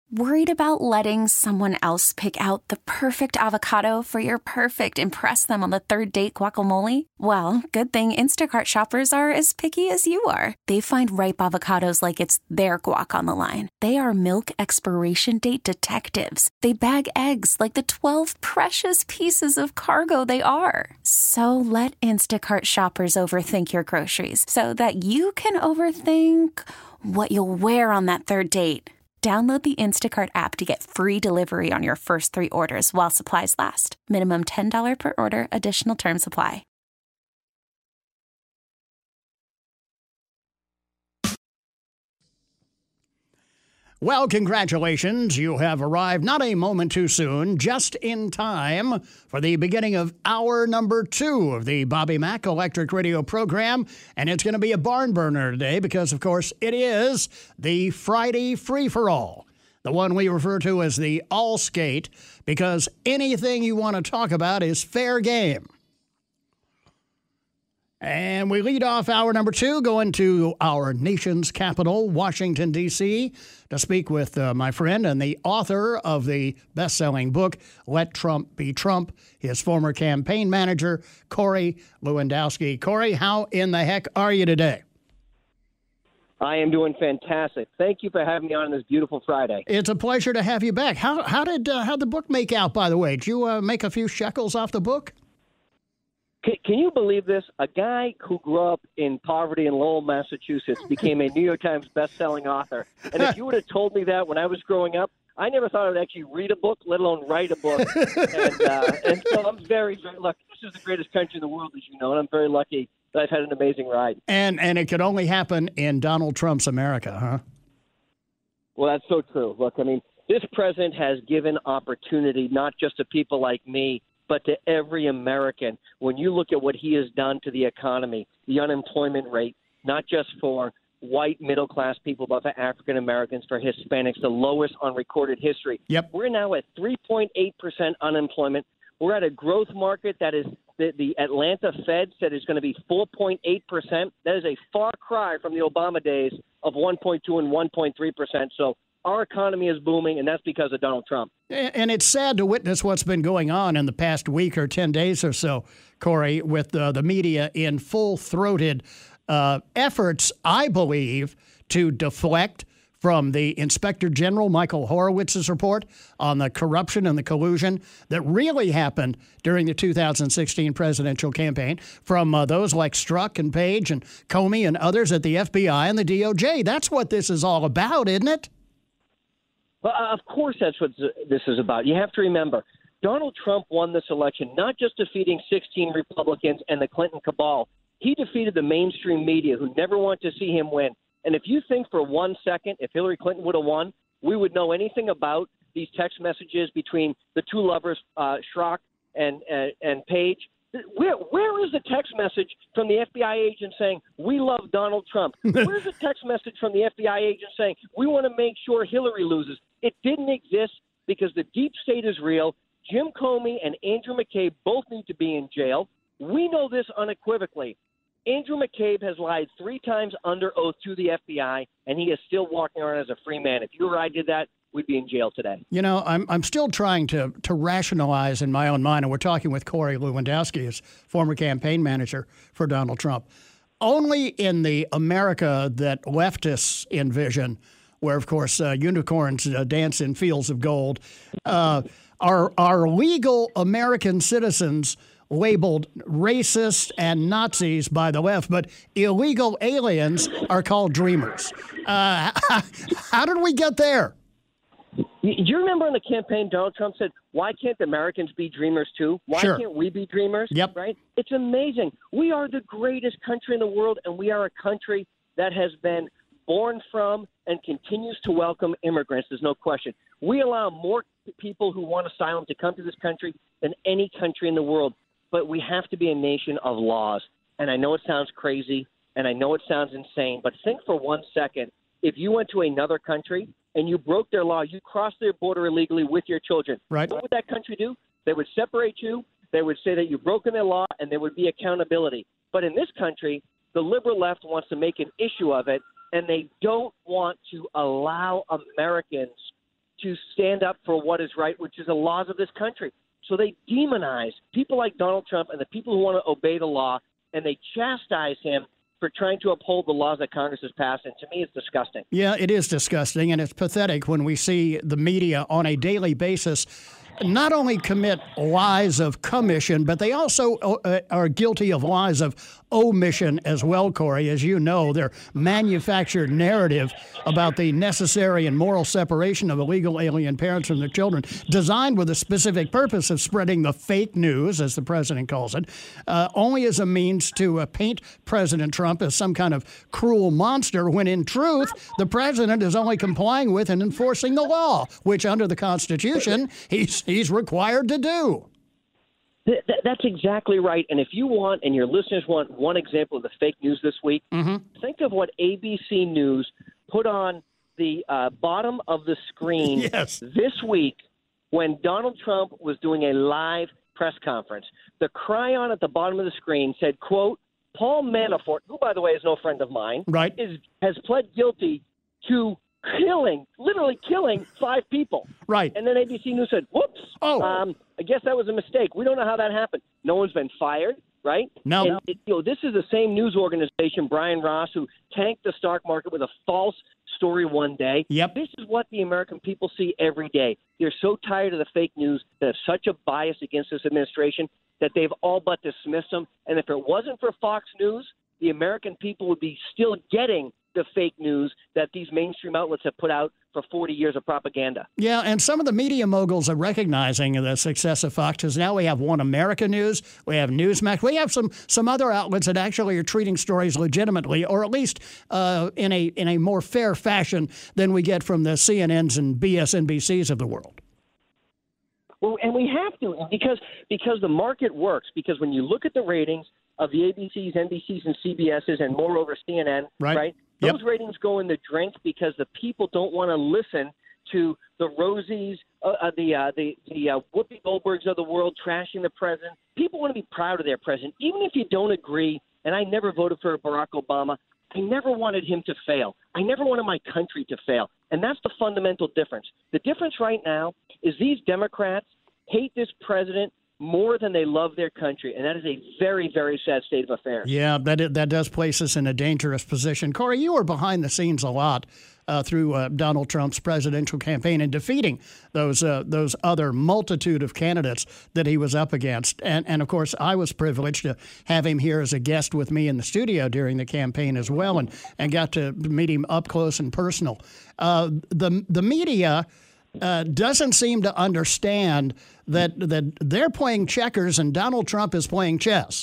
Worried about letting someone else pick out the perfect avocado for your perfect impress them on the third date guacamole? Well, good thing Instacart shoppers are as picky as you are. They find ripe avocados like it's their guac on the line. They are milk expiration date detectives. They bag eggs like the 12 precious pieces of cargo they are. So let Instacart shoppers overthink your groceries so that you can overthink what you'll wear on that third date. Download the Instacart app to get free delivery on your first 3 orders while supplies last. Minimum $10 per order. Additional terms apply. Well, congratulations. You have arrived not a moment too soon, just in time for the beginning of hour number 2 of the Bobby Mack Electric Radio program. And it's going to be a barn burner today because, of course, it is the Friday Free-for-All, the one we refer to as the All Skate, because anything you want to talk about is fair game. And we lead off hour number 2, going to our nation's capital, Washington, D.C., to speak with my friend and the author of the best-selling book, Let Trump Be Trump, his former campaign manager, Corey Lewandowski. Corey, how in the heck are you today? I am doing fantastic. Thank you for having me on this beautiful Friday. It's a pleasure to have you back. How'd the book make out, by the way? Did you make a few shekels off the book? Can you believe this? A guy who grew up in poverty in Lowell, Massachusetts, became a New York Times best-selling author. And if you would have told me that when I was growing up, I never thought I would actually read a book, let alone write a book. And so I'm very, very lucky. This is the greatest country in the world, as you know, and I'm very lucky that I've had an amazing ride. And it could only happen in Donald Trump's America, huh? Well, that's so true. Look, I mean, this president has given opportunity not just to people like me, but to every American. When you look at what he has done to the economy, the unemployment rate, not just for white middle-class people, but for African Americans, for Hispanics, the lowest on recorded history. Yep. We're now at 3.8% unemployment. We're at a growth market that is the Atlanta Fed said is going to be 4.8%. That is a far cry from the Obama days of 1.2 and 1.3%. So our economy is booming, and that's because of Donald Trump. And it's sad to witness what's been going on in the past week or 10 days or so, Corey, with the media in full-throated efforts, I believe, to deflect from the Inspector General Michael Horowitz's report on the corruption and the collusion that really happened during the 2016 presidential campaign from those like Strzok and Page and Comey and others at the FBI and the DOJ. That's what this is all about, isn't it? Well, of course that's what this is about. You have to remember, Donald Trump won this election not just defeating 16 Republicans and the Clinton cabal. He defeated the mainstream media who never want to see him win. And if you think for 1 second, if Hillary Clinton would have won, we would know anything about these text messages between the two lovers, Strzok and Page. Where is the text message from the FBI agent saying, we love Donald Trump? Where's the text message from the FBI agent saying, we want to make sure Hillary loses? It didn't exist because the deep state is real. Jim Comey and Andrew McCabe both need to be in jail. We know this unequivocally. Andrew McCabe has lied 3 times under oath to the FBI, and he is still walking around as a free man. If you or I did that, we'd be in jail today. You know, I'm still trying to rationalize in my own mind, and we're talking with Corey Lewandowski, his former campaign manager for Donald Trump. Only in the America that leftists envision, where, of course, unicorns dance in fields of gold, are legal American citizens labeled racist and Nazis by the left, but illegal aliens are called dreamers. How did we get there? Do you remember in the campaign, Donald Trump said, why can't Americans be dreamers too? Why Sure. can't we be dreamers? Yep. Right? It's amazing. We are the greatest country in the world, and we are a country that has been born from and continues to welcome immigrants. There's no question. We allow more people who want asylum to come to this country than any country in the world. But we have to be a nation of laws. And I know it sounds crazy, and I know it sounds insane, but think for 1 second, if you went to another country and you broke their law, you crossed their border illegally with your children, right. What would that country do? They would separate you, they would say that you've broken their law, and there would be accountability. But in this country, the liberal left wants to make an issue of it, and they don't want to allow Americans to stand up for what is right, which is the laws of this country. So they demonize people like Donald Trump and the people who want to obey the law, and they chastise him for trying to uphold the laws that Congress has passed. And to me, it's disgusting. Yeah, it is disgusting, and it's pathetic when we see the media on a daily basis not only commit lies of commission, but they also are guilty of lies of omission as well, Corey. As you know, their manufactured narrative about the necessary and moral separation of illegal alien parents from their children, designed with a specific purpose of spreading the fake news, as the president calls it, only as a means to paint President Trump as some kind of cruel monster, when in truth, the president is only complying with and enforcing the law, which under the Constitution, he's required to do. That's exactly right. And if you want, and your listeners want, one example of the fake news this week, think of what ABC News put on the bottom of the screen this week when Donald Trump was doing a live press conference. The chyron at the bottom of the screen said, quote, Paul Manafort, who, by the way, is no friend of mine, has pled guilty to literally killing 5 people. Right. And then ABC News said, whoops, I guess that was a mistake. We don't know how that happened. No one's been fired, right? No. And, this is the same news organization, Brian Ross, who tanked the stock market with a false story one day. Yep. This is what the American people see every day. They're so tired of the fake news that have such a bias against this administration that they've all but dismissed them. And if it wasn't for Fox News, the American people would be still getting the fake news that these mainstream outlets have put out for 40 years of propaganda. Yeah, and some of the media moguls are recognizing the success of Fox, because now we have One America News, we have Newsmax, we have some other outlets that actually are treating stories legitimately, or at least in a more fair fashion than we get from the CNNs and BSNBCs of the world. Well, and we have to, because the market works. Because when you look at the ratings of the ABCs, NBCs, and CBSs, and moreover CNN, right? Those ratings go in the drink because the people don't want to listen to the Rosies, the Whoopi Goldbergs of the world trashing the president. People want to be proud of their president, even if you don't agree. And I never voted for Barack Obama. I never wanted him to fail. I never wanted my country to fail. And that's the fundamental difference. The difference right now is these Democrats hate this president more than they love their country, and that is a very, very sad state of affairs. Yeah, that does place us in a dangerous position. Corey, you were behind the scenes a lot through Donald Trump's presidential campaign and defeating those other multitude of candidates that he was up against. And of course, I was privileged to have him here as a guest with me in the studio during the campaign as well, and got to meet him up close and personal. The media doesn't seem to understand that they're playing checkers and Donald Trump is playing chess.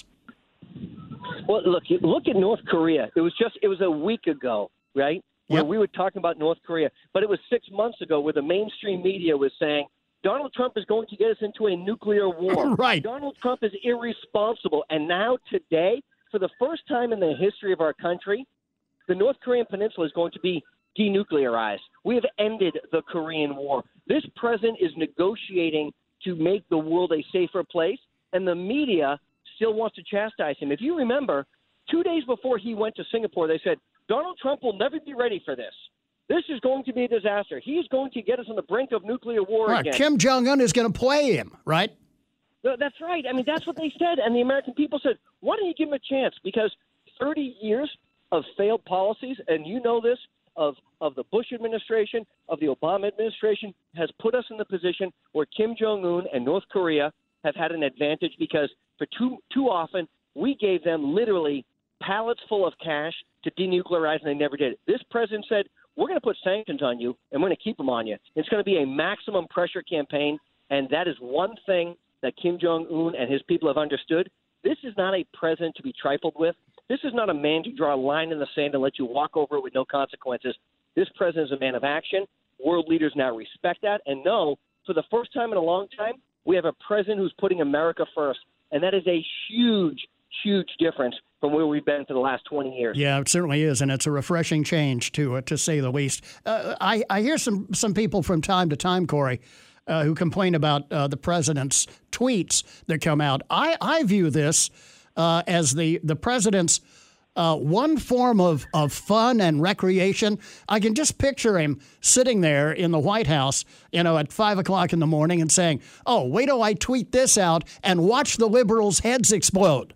Well, look at North Korea. It was a week ago, right? Where we were talking about North Korea, but it was 6 months ago where the mainstream media was saying Donald Trump is going to get us into a nuclear war. Right. Donald Trump is irresponsible. And now today, for the first time in the history of our country, the North Korean peninsula is going to be denuclearized. We have ended the Korean War. This president is negotiating to make the world a safer place, and the media still wants to chastise him. If you remember, 2 days before he went to Singapore, they said, Donald Trump will never be ready for this. This is going to be a disaster. He's going to get us on the brink of nuclear war again. Kim Jong-un is going to play him, right? That's right. I mean, that's what they said. And the American people said, why don't you give him a chance? Because 30 years of failed policies, and you know this, of the Bush administration, of the Obama administration, has put us in the position where Kim Jong-un and North Korea have had an advantage because for too often we gave them literally pallets full of cash to denuclearize, and they never did it. This president said, we're going to put sanctions on you, and we're going to keep them on you. It's going to be a maximum pressure campaign, and that is one thing that Kim Jong-un and his people have understood. This is not a president to be trifled with. This is not a man to draw a line in the sand and let you walk over it with no consequences. This president is a man of action. World leaders now respect that and know for the first time in a long time, we have a president who's putting America first. And that is a huge, huge difference from where we've been for the last 20 years. Yeah, it certainly is, and it's a refreshing change, to say the least. I hear some people from time to time, Corey, who complain about the president's tweets that come out. I view this as the president's one form of fun and recreation. I can just picture him sitting there in the White House, at 5 o'clock in the morning and saying, "Oh, wait till I tweet this out and watch the liberals' heads explode."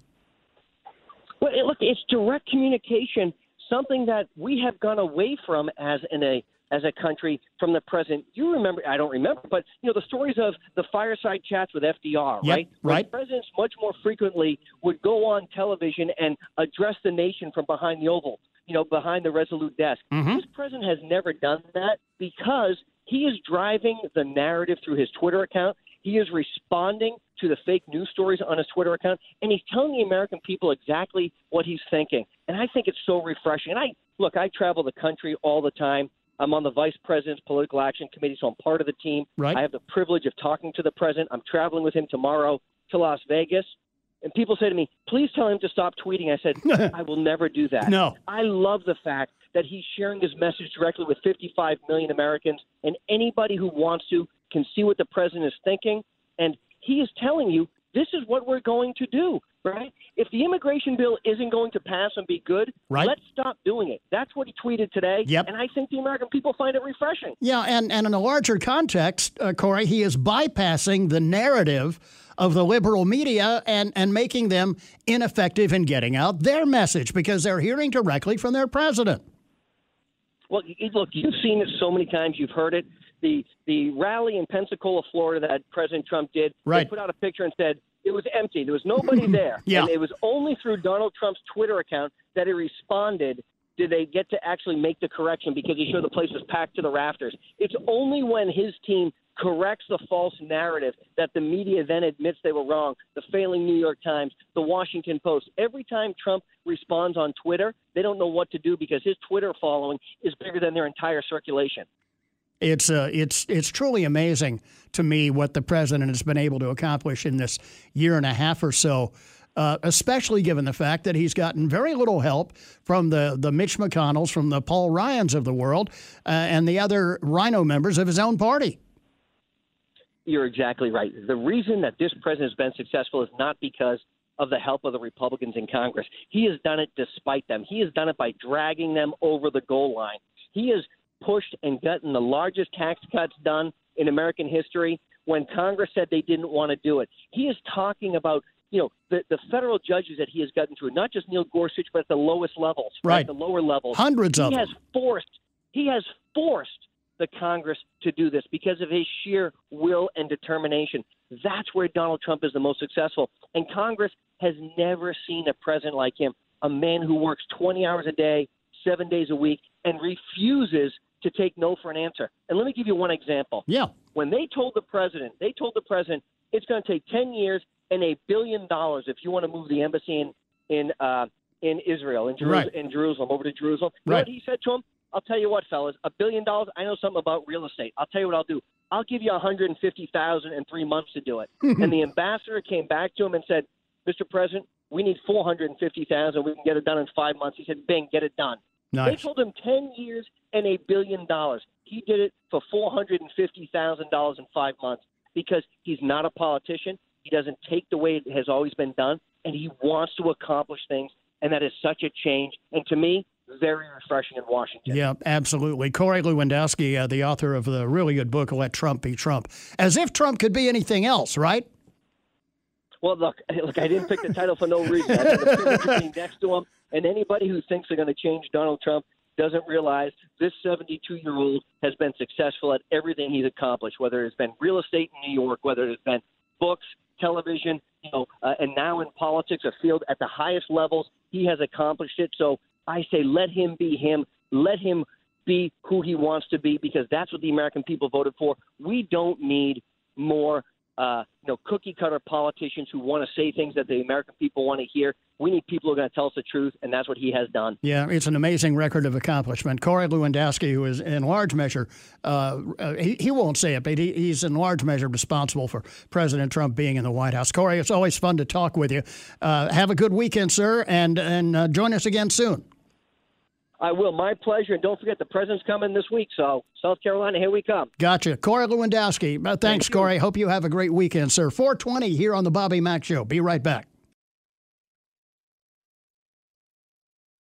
Well, look, it's direct communication, something that we have gone away from as a country from the president. You remember, I don't remember, but, the stories of the fireside chats with FDR, yep, right? Right. Presidents much more frequently would go on television and address the nation from behind the Oval, behind the Resolute desk. Mm-hmm. This president has never done that because he is driving the narrative through his Twitter account. He is responding to the fake news stories on his Twitter account, and he's telling the American people exactly what he's thinking. And I think it's so refreshing. And I travel the country all the time. I'm on the vice president's political action committee, so I'm part of the team. Right. I have the privilege of talking to the president. I'm traveling with him tomorrow to Las Vegas. And people say to me, "Please tell him to stop tweeting." I said, "I will never do that." No. I love the fact that he's sharing his message directly with 55 million Americans, and anybody who wants to can see what the president is thinking. And he is telling you, this is what we're going to do, right? If the immigration bill isn't going to pass and be good, right, let's stop doing it. That's what he tweeted today. Yep. And I think the American people find it refreshing. Yeah, and in a larger context, Corey, he is bypassing the narrative of the liberal media and making them ineffective in getting out their message because they're hearing directly from their president. Well, look, you've seen it so many times. You've heard it. The rally in Pensacola, Florida that President Trump did, right, they put out a picture and said it was empty. There was nobody there. Yeah. And it was only through Donald Trump's Twitter account that he responded. Did they get to actually make the correction because he showed the place was packed to the rafters? It's only when his team corrects the false narrative that the media then admits they were wrong. The failing New York Times, the Washington Post. Every time Trump responds on Twitter, they don't know what to do because his Twitter following is bigger than their entire circulation. It's truly amazing to me what the president has been able to accomplish in this year and a half or so, especially given the fact that he's gotten very little help from the Mitch McConnells, from the Paul Ryans of the world, and the other Rhino members of his own party. You're exactly right. The reason that this president has been successful is not because of the help of the Republicans in Congress. He has done it despite them. He has done it by dragging them over the goal line. He has pushed and gotten the largest tax cuts done in American history when Congress said they didn't want to do it. He is talking about, the federal judges that he has gotten through, not just Neil Gorsuch, but at the lowest levels, right, the lower levels. Hundreds of them. He has forced the Congress to do this because of his sheer will and determination. That's where Donald Trump is the most successful. And Congress has never seen a president like him, a man who works 20 hours a day, 7 days a week, and refuses to take no for an answer. And let me give you one example. Yeah. When they told the president it's going to take 10 years and $1 billion if you want to move the embassy in Israel, in Jerusalem, over to Jerusalem. You know what he said to him? I'll tell you what, fellas, $1 billion. I know something about real estate. I'll tell you what I'll do. I'll give you $150,000 in 3 months to do it. And the ambassador came back to him and said, "Mr. President, we need $450,000. We can get it done in 5 months." He said, "Bing, get it done." Nice. They told him 10 years and $1 billion. He did it for $450,000 in 5 months because he's not a politician. He doesn't take the way it has always been done, and he wants to accomplish things, and that is such a change. And to me, very refreshing in Washington. Yeah, absolutely. Corey Lewandowski, the author of the really good book, Let Trump Be Trump. As if Trump could be anything else, right? Well, look, I didn't pick the title for no reason. I had the privilege of being next to him, and anybody who thinks they're going to change Donald Trump doesn't realize this 72-year-old has been successful at everything he's accomplished, whether it's been real estate in New York, whether it's been books, television, and now in politics, a field at the highest levels. He has accomplished it. So I say let him be him. Let him be who he wants to be because that's what the American people voted for. We don't need more cookie-cutter politicians who want to say things that the American people want to hear. We need people who are going to tell us the truth, and that's what he has done. Yeah, it's an amazing record of accomplishment. Corey Lewandowski, who is in large measure, he won't say it, but he's in large measure responsible for President Trump being in the White House. Corey, it's always fun to talk with you. Have a good weekend, sir, and join us again soon. I will. My pleasure. And don't forget, the president's coming this week. So, South Carolina, here we come. Gotcha. Corey Lewandowski. Thanks, Corey. Hope you have a great weekend, sir. 4:20 here on the Bobby Mack Show. Be right back.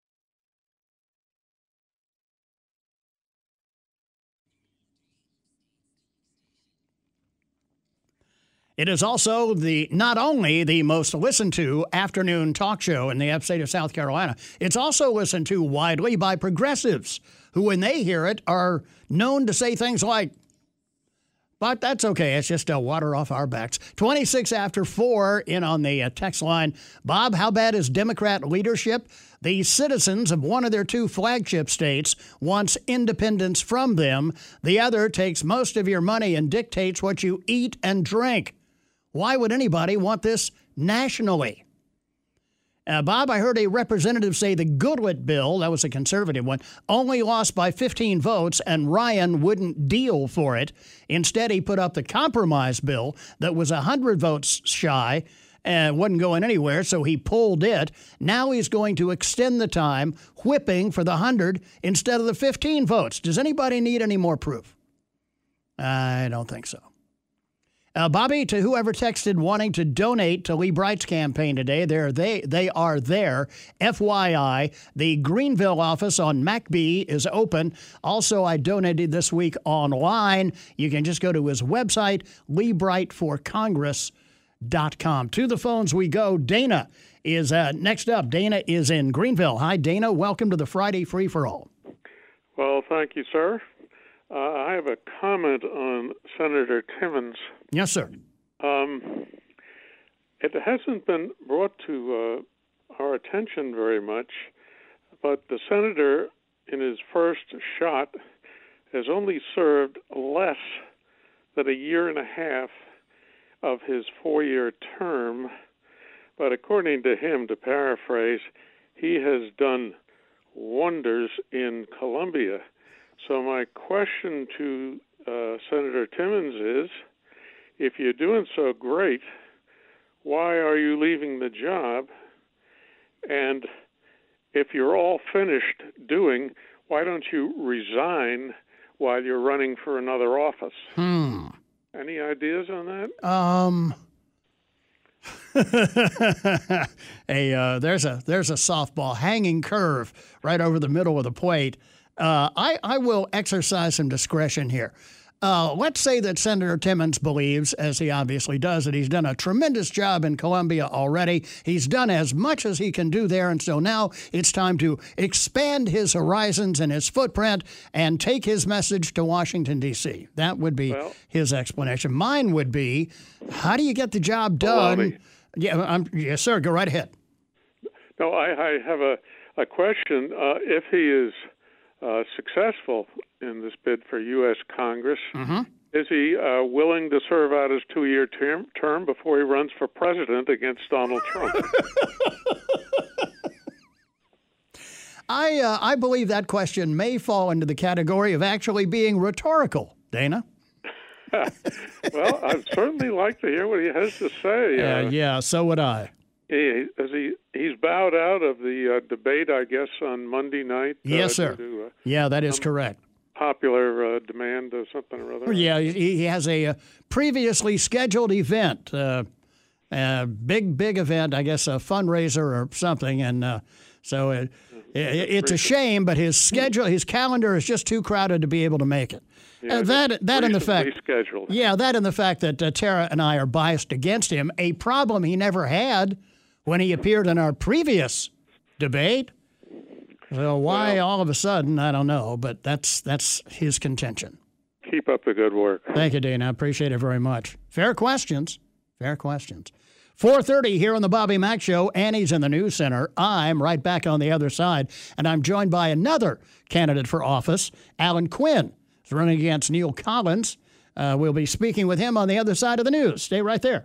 It is also not only the most listened to afternoon talk show in the upstate of South Carolina, it's also listened to widely by progressives who, when they hear it, are known to say things like, but that's okay. It's just water off our backs. 26 after 4 in on the text line. Bob, how bad is Democrat leadership? The citizens of one of their 2 flagship states wants independence from them. The other takes most of your money and dictates what you eat and drink. Why would anybody want this nationally? Bob, I heard a representative say the Goodlatte bill, that was a conservative one, only lost by 15 votes, and Ryan wouldn't deal for it. Instead, he put up the compromise bill that was 100 votes shy and wasn't going anywhere, so he pulled it. Now he's going to extend the time, whipping for the 100 instead of the 15 votes. Does anybody need any more proof? I don't think so. Bobby, to whoever texted wanting to donate to Lee Bright's campaign today, they are there. FYI, the Greenville office on McBee is open. Also, I donated this week online. You can just go to his website, LeeBrightForCongress.com. To the phones we go. Dana is next up. Dana is in Greenville. Hi, Dana. Welcome to the Friday Free-for-All. Well, thank you, sir. I have a comment on Senator Timmons. Yes, sir. It hasn't been brought to our attention very much, but the senator in his first shot has only served less than a year and a half of his 4-year term. But according to him, to paraphrase, he has done wonders in Columbia. So my question to Senator Timmons is, if you're doing so great, why are you leaving the job? And if you're all finished doing, why don't you resign while you're running for another office? Any ideas on that? There's a softball hanging curve right over the middle of the plate. I will exercise some discretion here. Let's say that Senator Timmons believes, as he obviously does, that he's done a tremendous job in Columbia already. He's done as much as he can do there, and so now it's time to expand his horizons and his footprint and take his message to Washington, D.C. That would be his explanation. Mine would be, how do you get the job done? Yes, sir. Go right ahead. No, I have a question. If he is successful in this bid for U.S. Congress, is he willing to serve out his 2-year term before he runs for president against Donald Trump? I believe that question may fall into the category of actually being rhetorical, Dana. Well, I'd certainly like to hear what he has to say. Yeah, so would I. He's bowed out of the debate, I guess, on Monday night. Yes, sir. That is correct. Popular demand or something or other. Yeah, he has a previously scheduled event, big event, I guess a fundraiser or something, and so it's a shame, but his calendar is just too crowded to be able to make it. Yeah, that and the fact, scheduled. Yeah, that and the fact that Tara and I are biased against him, a problem he never had when he appeared in our previous debate. So why all of a sudden, I don't know, but that's his contention. Keep up the good work. Thank you, Dana. I appreciate it very much. Fair questions. 4:30 here on the Bobby Mack Show. Annie's in the News Center. I'm right back on the other side, and I'm joined by another candidate for office, Alan Quinn. He's running against Neil Collins. We'll be speaking with him on the other side of the news. Stay right there.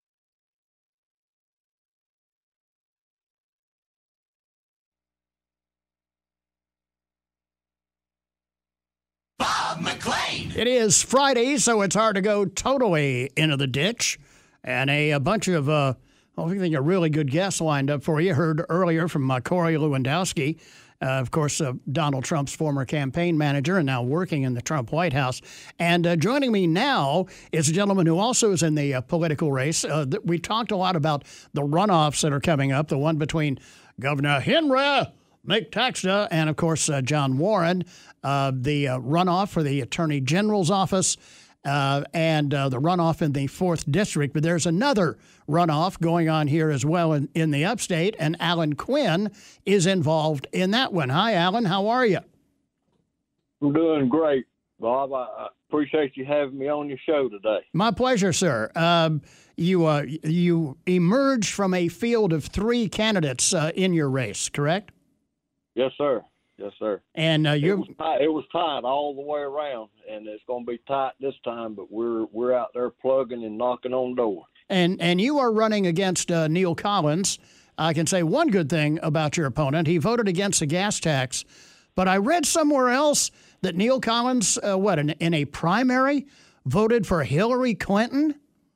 Bob McLean. It is Friday, so it's hard to go totally into the ditch. And a bunch of, I think a really good guests lined up for you. Heard earlier from Corey Lewandowski, of course, Donald Trump's former campaign manager and now working in the Trump White House. And joining me now is a gentleman who also is in the political race. We talked a lot about the runoffs that are coming up, the one between Governor Henry McTaxter and, of course, John Warren, the runoff for the Attorney General's office. and the runoff in the 4th District. But there's another runoff going on here as well in the upstate, and Alan Quinn is involved in that one. Hi, Alan. How are you? I'm doing great, Bob. I appreciate you having me on your show today. My pleasure, sir. You emerged from a field of 3 candidates in your race, correct? Yes, sir. Yes, sir. And it was tight all the way around, and it's going to be tight this time. But we're out there plugging and knocking on doors. And you are running against Neil Collins. I can say one good thing about your opponent: he voted against the gas tax. But I read somewhere else that Neil Collins, in a primary, voted for Hillary Clinton.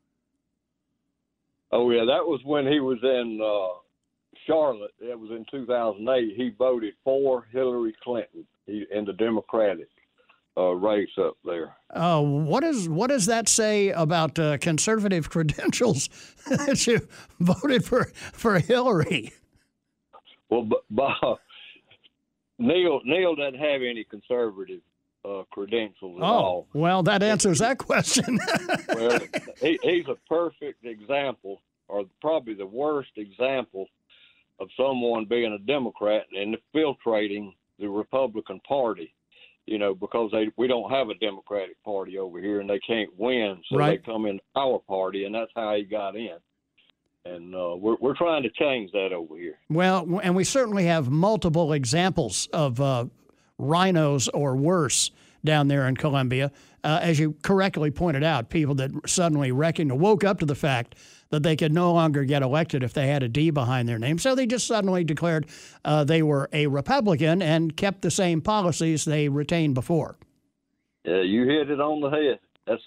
Oh yeah, that was when he was in Charlotte. It was in 2008. He voted for Hillary Clinton in the Democratic race up there. What does that say about conservative credentials that you voted for Hillary? Well, Bob, Neil doesn't have any conservative credentials at all. Well, that answers that question. Well, he's a perfect example, or probably the worst example, of someone being a Democrat and infiltrating the Republican Party, because we don't have a Democratic Party over here and they can't win, so right. They come in our party, and that's how he got in. And we're trying to change that over here. Well, and we certainly have multiple examples of rhinos or worse down there in Columbia. As you correctly pointed out, people that suddenly woke up to the fact that they could no longer get elected if they had a D behind their name. So they just suddenly declared they were a Republican and kept the same policies they retained before. Yeah, you hit it on the head. That's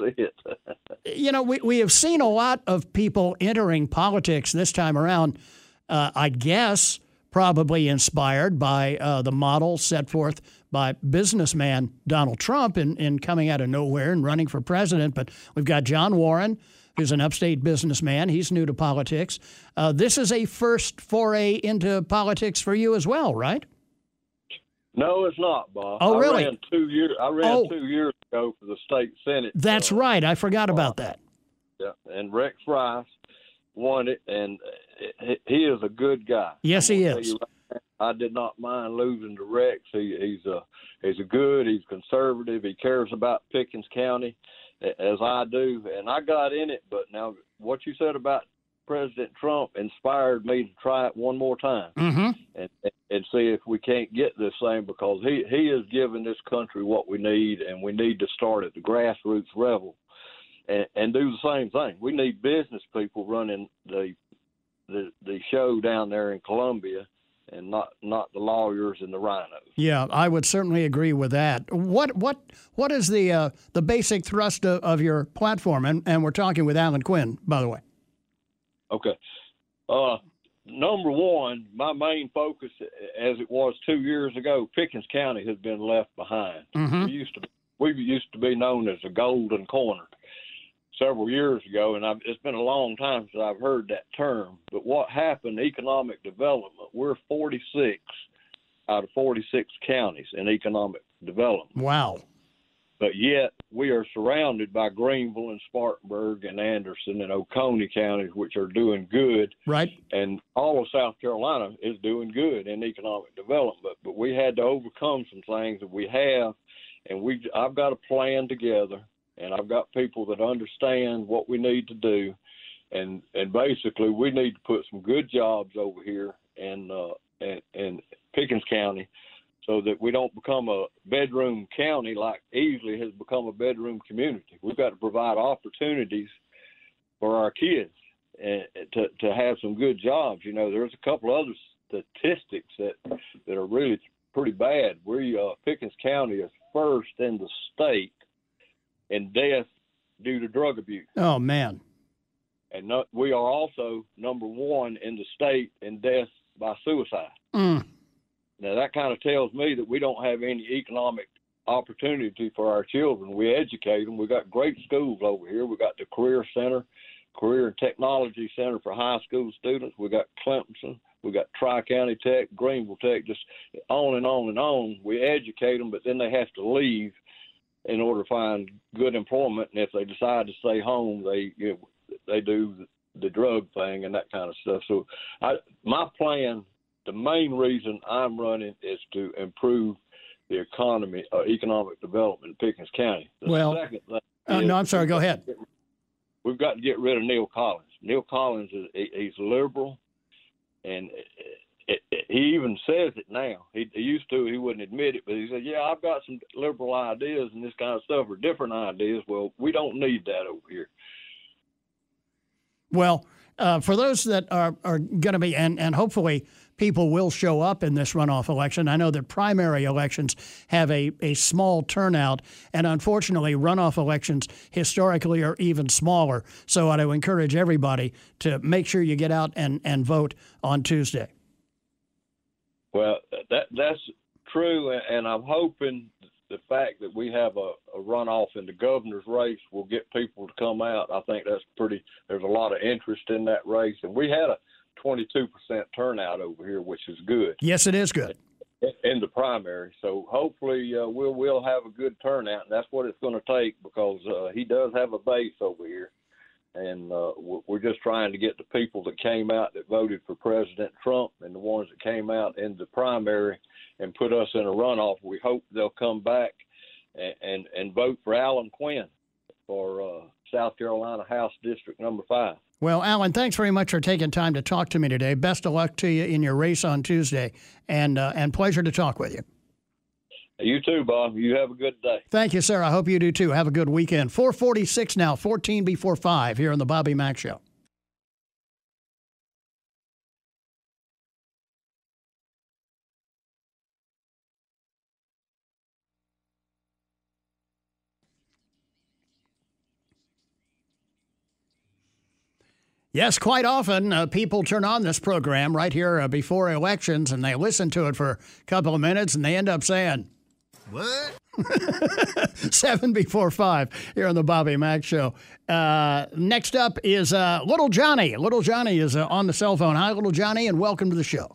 it. We have seen a lot of people entering politics this time around, I guess, probably inspired by the model set forth by businessman Donald Trump in coming out of nowhere and running for president. But we've got John Warren, who's an upstate businessman. He's new to politics. This is a first foray into politics for you as well, right? No, it's not, Bob. Oh, really? I ran 2 years ago for the state senate. That's right. I forgot about that. Yeah, and Rex Rice won it, and he is a good guy. Yes, he is. I did not mind losing to Rex. He's conservative. He cares about Pickens County, as I do, and I got in it. But now, what you said about President Trump inspired me to try it one more time and see if we can't get this thing, because he has given this country what we need, and we need to start at the grassroots level and do the same thing. We need business people running the show down there in Columbia, and not the lawyers and the rhinos. Yeah, I would certainly agree with that. What is the basic thrust of your platform? And we're talking with Alan Quinn, by the way. Okay. Number one, my main focus, as it was 2 years ago, Pickens County has been left behind. Mm-hmm. We used to be known as the Golden Corner several years ago, and it's been a long time since I've heard that term. But what happened, economic development, we're 46 out of 46 counties in economic development. Wow. But yet we are surrounded by Greenville and Spartanburg and Anderson and Oconee counties, which are doing good. Right. And all of South Carolina is doing good in economic development. But we had to overcome some things that we have, and I've got a plan together, and I've got people that understand what we need to do. And basically we need to put some good jobs over here in Pickens County, so that we don't become a bedroom county like Easley has become a bedroom community. We've got to provide opportunities for our kids and to have some good jobs. There's a couple other statistics that are really pretty bad. Pickens County is first in the state in death due to drug abuse. Oh, man. And we are also number one in the state in death by suicide. Mm. Now, that kind of tells me that we don't have any economic opportunity for our children. We educate them. We got great schools over here. We got the Career Center, Career and Technology Center for high school students. We got Clemson. We got Tri-County Tech, Greenville Tech, just on and on and on. We educate them, but then they have to leave in order to find good employment. And if they decide to stay home, they do the drug thing and that kind of stuff. So my plan, the main reason I'm running is to improve the economy, economic development in Pickens County. Second thing no, I'm sorry. Go ahead. We've got to get rid of Neil Collins. Neil Collins he's liberal, and he even says it now. He used to, he wouldn't admit it, but he said, "Yeah, I've got some liberal ideas and this kind of stuff, or different ideas." Well, we don't need that over here. Well, for those that are going to be, and hopefully people will show up in this runoff election. I know that primary elections have a small turnout, and unfortunately runoff elections historically are even smaller. So I would encourage everybody to make sure you get out and vote on Tuesday. Well, that's true, and I'm hoping the fact that we have a runoff in the governor's race will get people to come out. I think there's a lot of interest in that race, and we had a 22% turnout over here, which is good. Yes, it is good. In the primary. So hopefully we'll have a good turnout, and that's what it's going to take, because he does have a base over here. And we're just trying to get the people that came out that voted for President Trump and the ones that came out in the primary and put us in a runoff. We hope they'll come back and vote for Alan Quinn for South Carolina House District number 5. Well, Alan, thanks very much for taking time to talk to me today. Best of luck to you in your race on Tuesday, and pleasure to talk with you. You too, Bob. You have a good day. Thank you, sir. I hope you do too. Have a good weekend. 4:46 now, 14 before 5 here on the Bobby Mack Show. Yes, quite often people turn on this program right here before elections, and they listen to it for a couple of minutes, and they end up saying, "What?" 7 before 5 here on the Bobby Mack Show. Next up is Little Johnny. Little Johnny is on the cell phone. Hi, Little Johnny, and welcome to the show.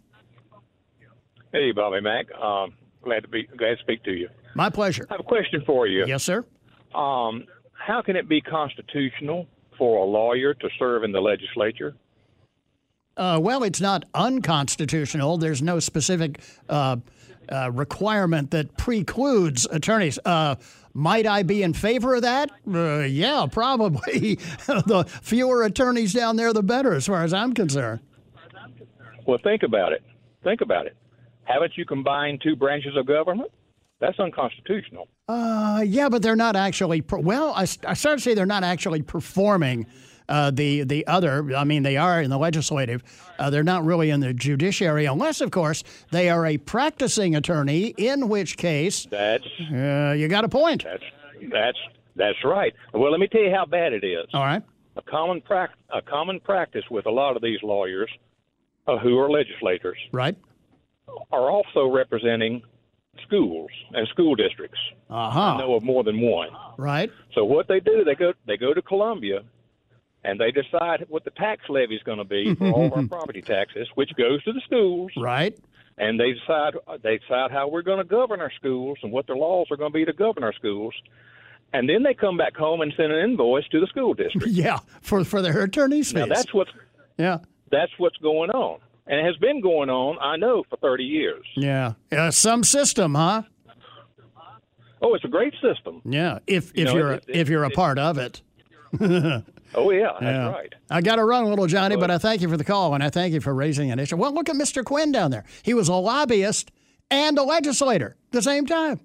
Hey, Bobby Mack. Glad to speak to you. My pleasure. I have a question for you. Yes, sir. How can it be constitutional for a lawyer to serve in the legislature? Well, it's not unconstitutional. There's no specific requirement that precludes attorneys. Might I be in favor of that? Yeah, probably. The fewer attorneys down there, the better, as far as I'm concerned. Well, think about it. Haven't you combined two branches of government? That's unconstitutional. Yeah, but they're not actually. I start to say they're not actually performing the other. I mean, they are in the legislative. They're not really in the judiciary, unless, of course, they are a practicing attorney. In which case, you got a point. That's right. Well, let me tell you how bad it is. All right. A common practice with a lot of these lawyers, who are legislators, right, are also representing schools and school districts. I know of more than one. Right. So what they do, they go to Columbia, and they decide what the tax levy is going to be for all of our property taxes, which goes to the schools. Right. And they decide how we're going to govern our schools and what their laws are going to be to govern our schools. And then they come back home and send an invoice to the school district. Yeah, for their attorney's fees. Now that's what's going on. And it has been going on, I know, for 30 years. Yeah. Some system, huh? Oh, it's a great system. Yeah, if you're a part of it. Oh, yeah, that's right. I got to run, Little Johnny, but I thank you for the call, and I thank you for raising an issue. Well, look at Mr. Quinn down there. He was a lobbyist and a legislator at the same time.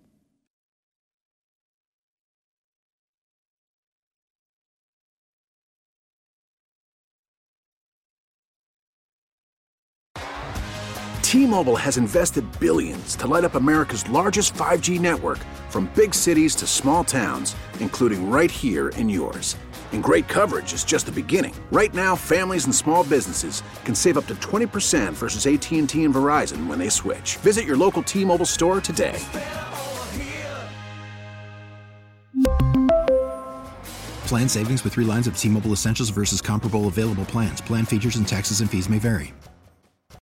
T-Mobile has invested billions to light up America's largest 5G network, from big cities to small towns, including right here in yours. And great coverage is just the beginning. Right now, families and small businesses can save up to 20% versus AT&T and Verizon when they switch. Visit your local T-Mobile store today. Plan savings with 3 lines of T-Mobile Essentials versus comparable available plans. Plan features and taxes and fees may vary.